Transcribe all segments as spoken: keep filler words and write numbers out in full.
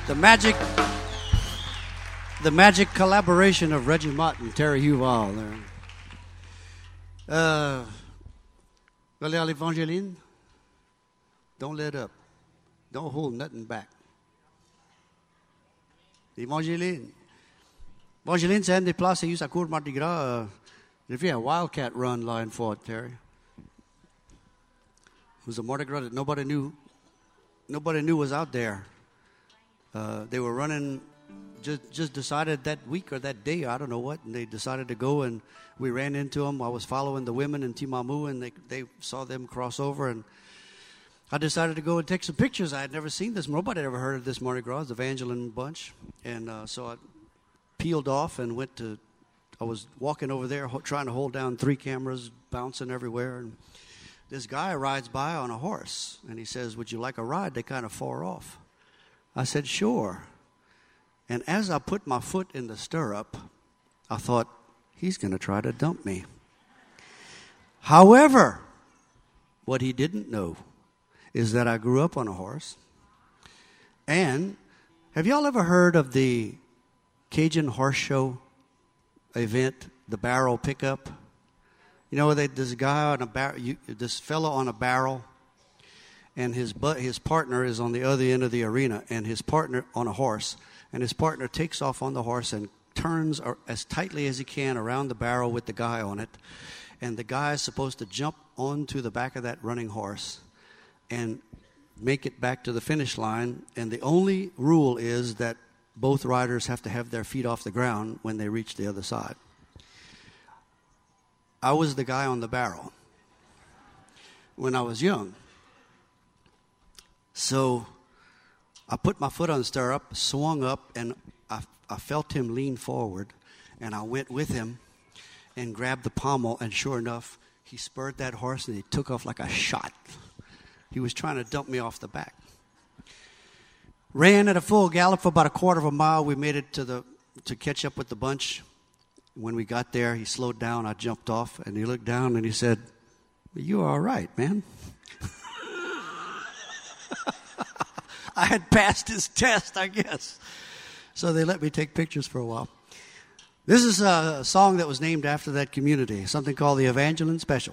The magic, the magic collaboration of Reggie Mott and Terry Huval there. Uh, Valérie Evangeline, don't let up. Don't hold nothing back. Evangeline. Evangeline s'est déplacée à sa cour Mardi Gras. Euh, j'ai fait un Wildcat run là une fois, Terry. It was a Mardi Gras that nobody knew, nobody knew was out there. Uh, they were running, just just decided that week or that day, I don't know what, and they decided to go, and we ran into them. I was following the women in Timamu, and they they saw them cross over, and I decided to go and take some pictures. I had never seen this. Nobody had ever heard of this Mardi Gras, the Evangeline bunch, and uh, so I peeled off and went to, I was walking over there ho- trying to hold down three cameras, bouncing everywhere, and this guy rides by on a horse, and he says, "Would you like a ride?" They kind of far off. I said, "Sure." And as I put my foot in the stirrup, I thought, he's going to try to dump me. However, what he didn't know is that I grew up on a horse. And have y'all ever heard of the Cajun Horse Show event, the barrel pickup? You know, they, this guy on a barrel, this fellow on a barrel, and his but his partner is on the other end of the arena, and his partner on a horse, and his partner takes off on the horse and turns as tightly as he can around the barrel with the guy on it, and the guy is supposed to jump onto the back of that running horse and make it back to the finish line, and the only rule is that both riders have to have their feet off the ground when they reach the other side. I was the guy on the barrel when I was young. So I put my foot on the stirrup, swung up, and I, I felt him lean forward, and I went with him and grabbed the pommel, and sure enough, he spurred that horse, and he took off like a shot. He was trying to dump me off the back. Ran at a full gallop for about a quarter of a mile. We made it to the to catch up with the bunch. When we got there, he slowed down. I jumped off, and he looked down, and he said, "You're all right, man." I had passed his test, I guess. So they let me take pictures for a while. This is a song that was named after that community, something called the Evangeline Special.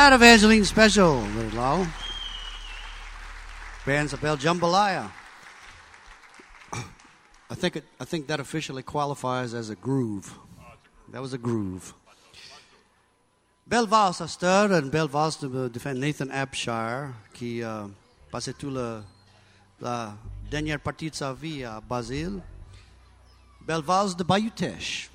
that Evangeline Special, little Lowell. Band s'appelle Jambalaya. I think it, I think that officially qualifies as a groove. That was a groove. Belle valse à cette heure, une belle valse de, de Nathan Abshire, qui euh, passait toute la dernière partie de sa vie à Basile. Belle valse de Bayou Teche.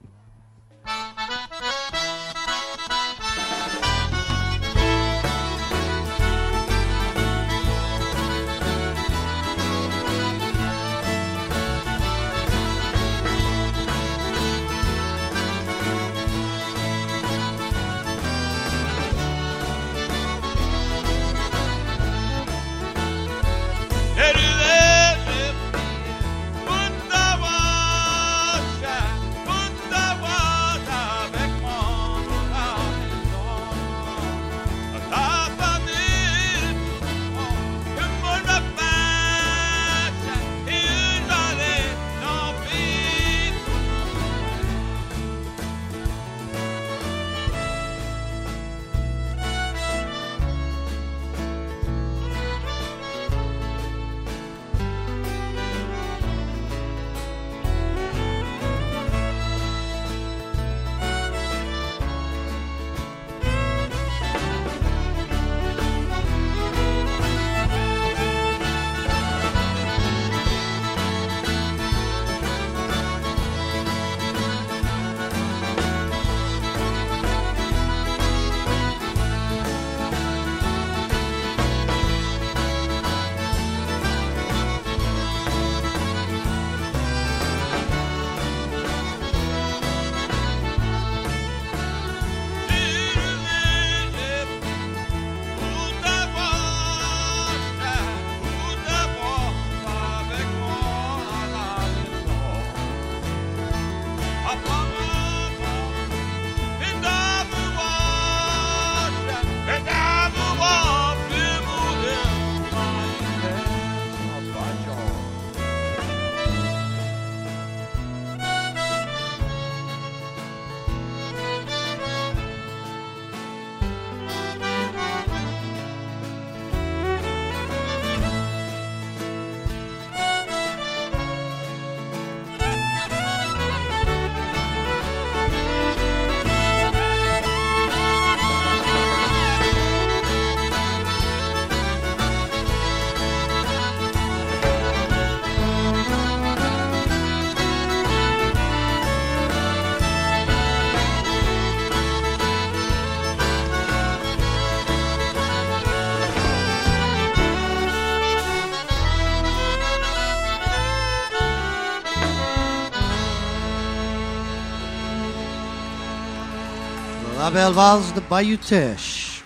La Belle Valse de Bayou Teche.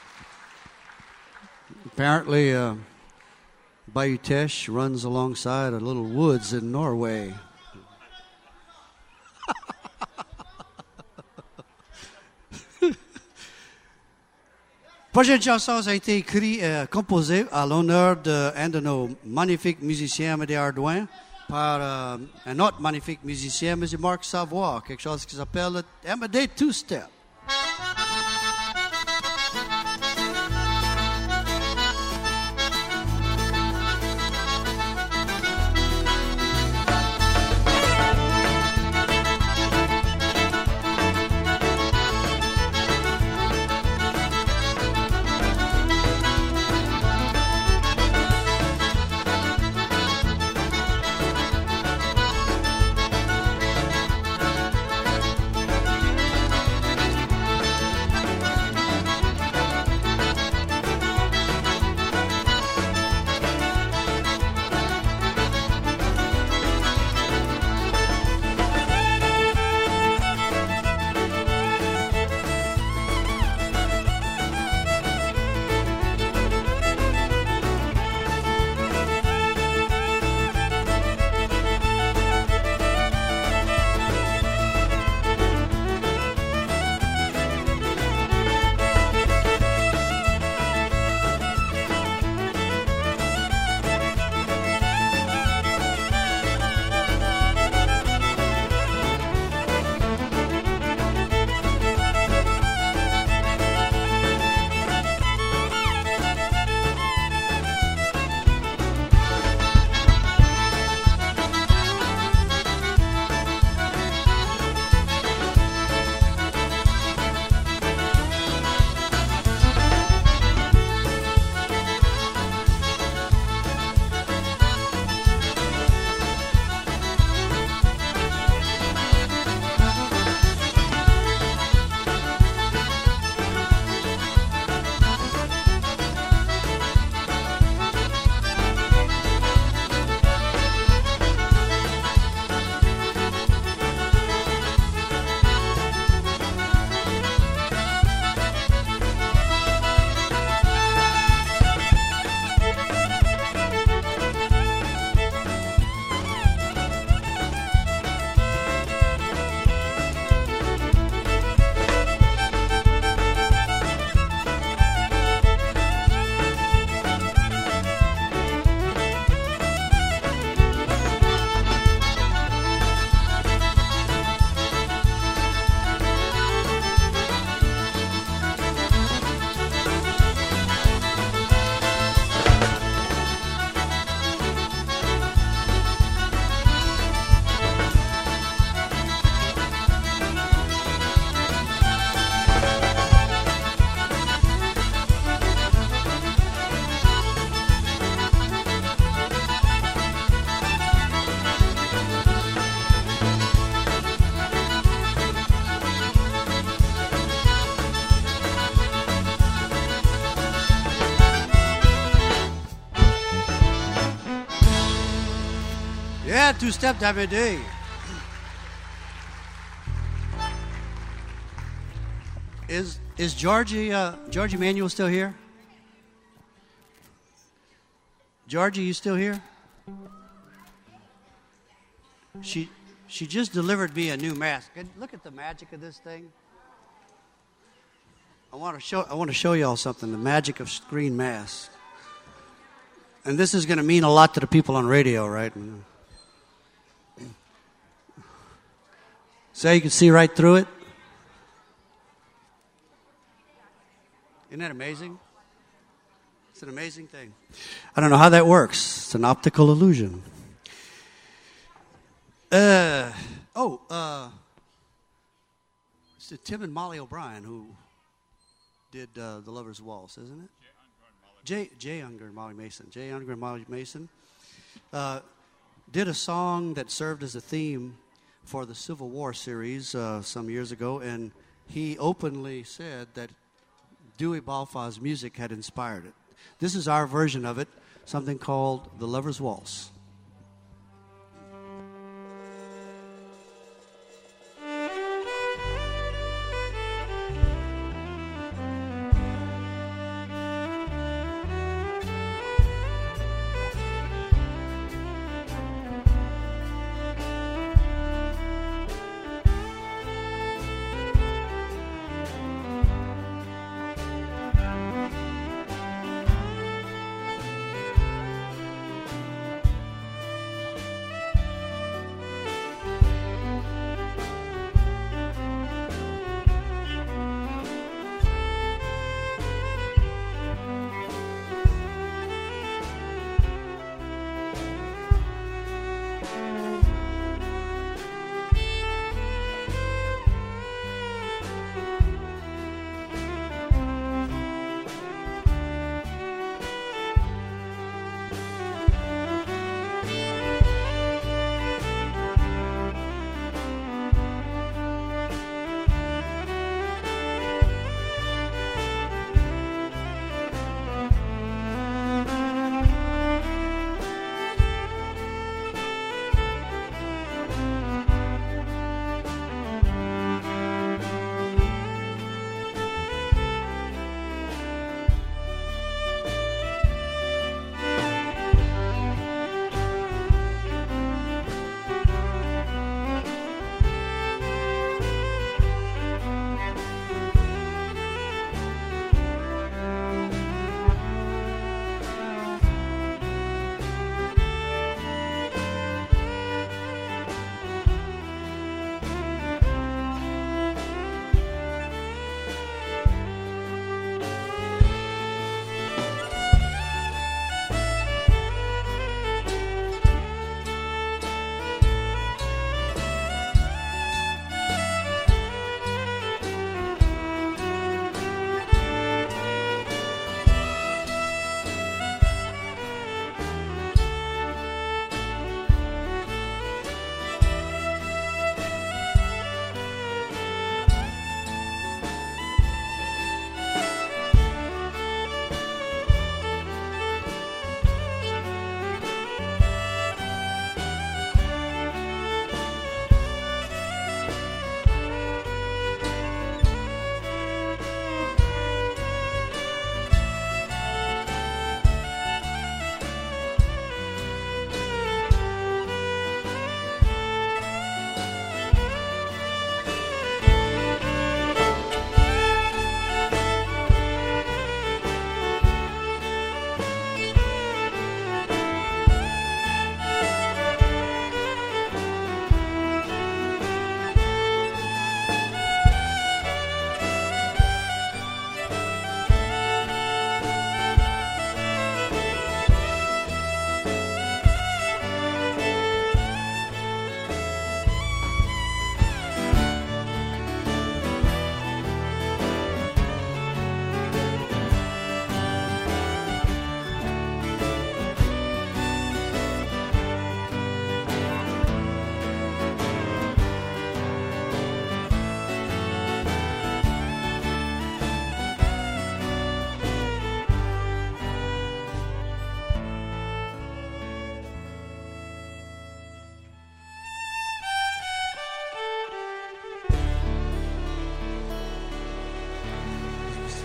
Apparently, uh, Bayou Teche runs alongside a little woods in Norway. Prochaine chanson a été écrite, euh, composée à l'honneur d'un de, de nos magnifiques musiciens, Amédée Ardouin, par euh, un autre magnifique musicien, M. Marc Savoie, quelque chose qui s'appelle Amédée Two-Step. Thank Yeah, two-step every day. Is is Georgie uh, Georgie Manuel still here? Georgie, you still here? She she just delivered me a new mask. And look at the magic of this thing. I want to show I want to show y'all something. The magic of screen masks. And this is going to mean a lot to the people on radio, right? So you can see right through it. Isn't that amazing? It's an amazing thing. I don't know how that works. It's an optical illusion. Uh, oh, uh, it's Tim and Molly O'Brien who did uh, The Lover's Waltz, isn't it? Jay, Jay Unger and Molly Mason. Jay Unger and Molly Mason uh, did a song that served as a theme for the Civil War series uh, some years ago, and he openly said that Dewey Balfa's music had inspired it. This is our version of it, something called The Lover's Waltz.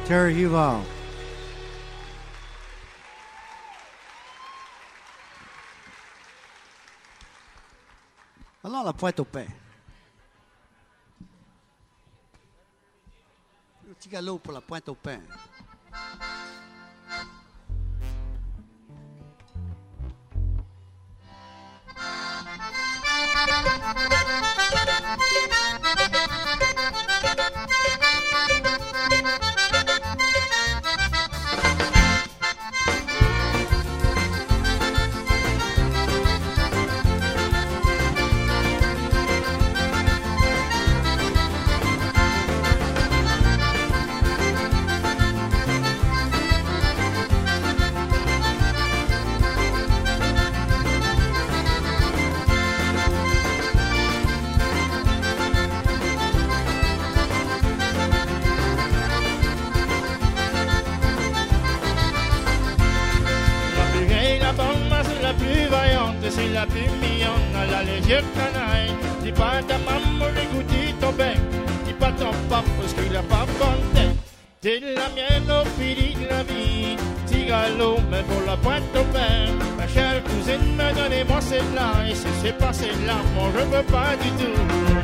Terry Huval. Alors, la pointe au pain. Un petit galop pour la pointe au pain. C'est la plus mignonne à la légère canaille. Dis pas à ta maman de goûter ton bec. Dis pas ton papa parce qu'il a pas bonne tête. T'es la mienne au pili de la vie. Petit galop, mais pour la pointe au pain. Ma chère cousine, me donnez-moi celle-là. Et si c'est pas celle-là, moi je veux pas du tout.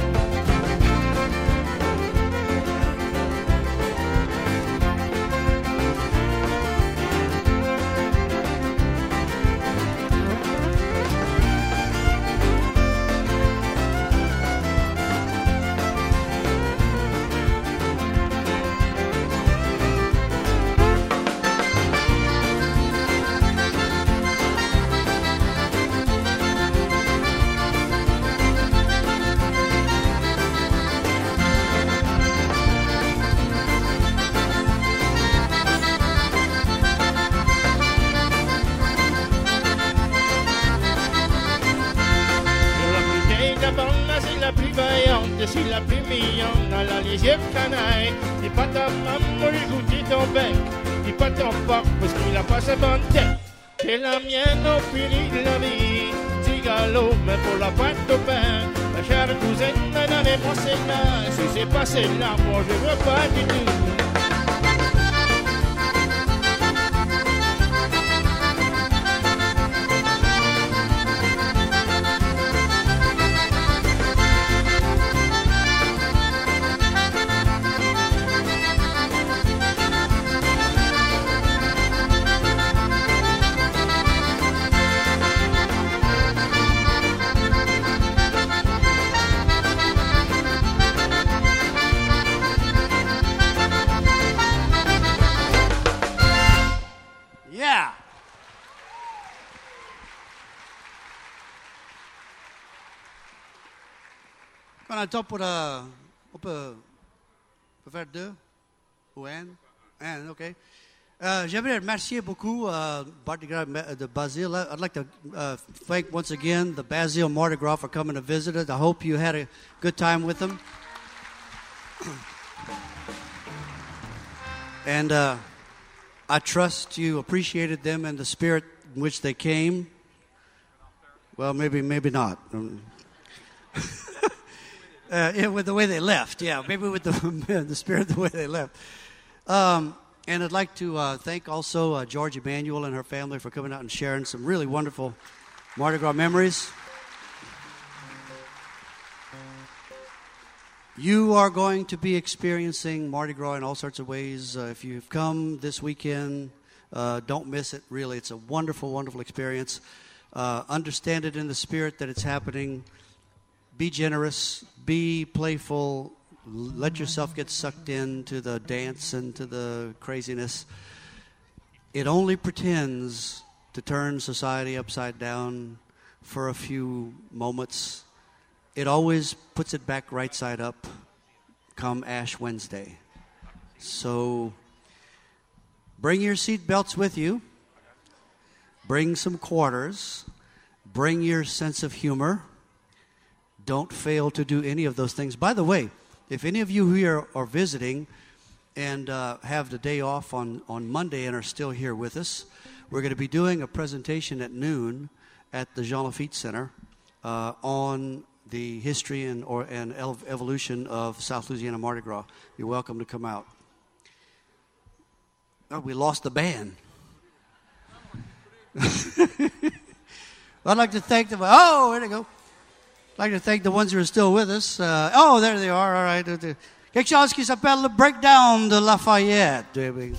C'est la plus mignonne à la légère canaille. Dis pas ta maman lui goûter ton bec. Dis pas ton papa parce qu'il a pas sa bonne tête. C'est la mienne au pili de la vie. Petit galop, mais pour la pointe au pain. Ma chère cousine, me donnez-moi celle-là. Si c'est pas celle-là, moi je veux pas du tout. On a le temps pour... Euh, on peut, on peut faire deux? Ou Anne? Anne, OK. Uh, J'aimerais remercier beaucoup uh, Mardi Gras de Basile. I'd like to uh, thank once again the Basile Mardi Gras for coming to visit us. I hope you had a good time with them. And uh, I trust you appreciated them and the spirit in which they came. Well, maybe, maybe not. Uh, yeah, with the way they left, yeah, maybe with the the spirit, the way they left. Um, and I'd like to uh, thank also uh, George Emanuel and her family for coming out and sharing some really wonderful Mardi Gras memories. You are going to be experiencing Mardi Gras in all sorts of ways. Uh, if you've come this weekend, uh, don't miss it, really. It's a wonderful, wonderful experience. Uh, understand it in the spirit that it's happening. Be generous, be playful, let yourself get sucked into the dance and to the craziness. It only pretends to turn society upside down for a few moments. It always puts it back right side up come Ash Wednesday. So bring your seat belts with you. Bring some quarters. Bring your sense of humor. Don't fail to do any of those things. By the way, if any of you here are visiting and uh, have the day off on, on Monday and are still here with us, we're going to be doing a presentation at noon at the Jean Lafitte Center uh, on the history and, or, and evolution of South Louisiana Mardi Gras. You're welcome to come out. Oh, we lost the band. I'd like to thank them. Oh, there they go. I'd like to thank the ones who are still with us. Uh, oh, there they are. All right. Quelque chose qui s'appelle le Breakdown de Lafayette.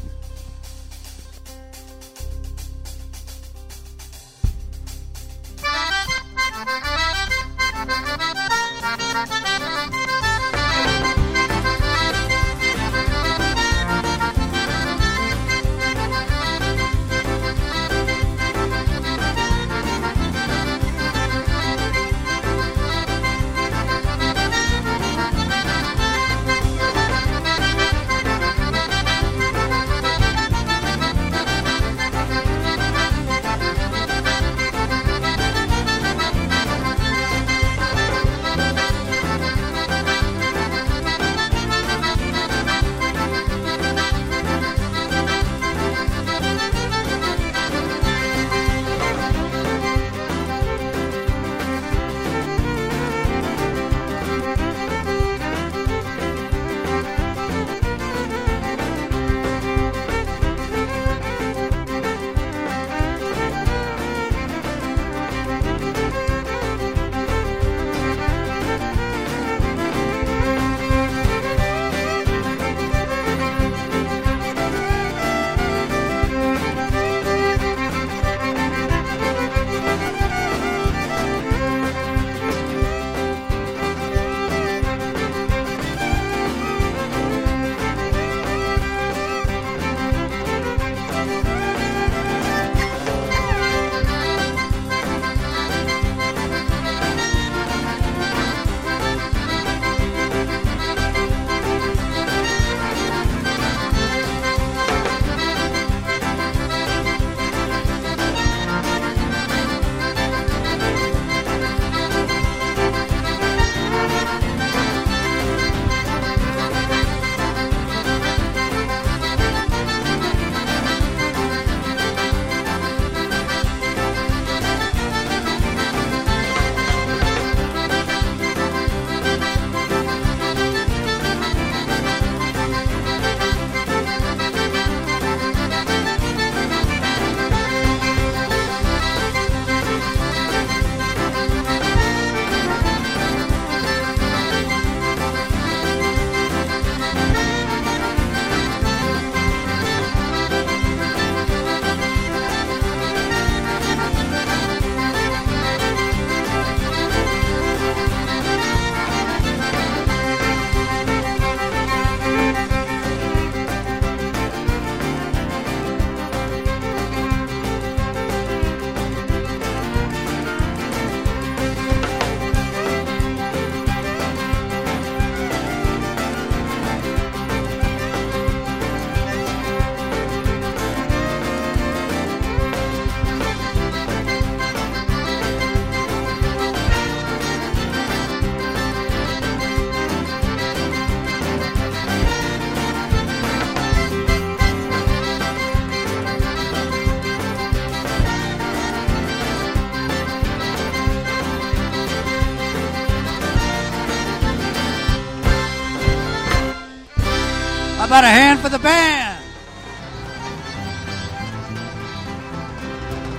How about a hand for the band?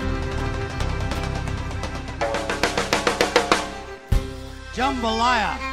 Jambalaya.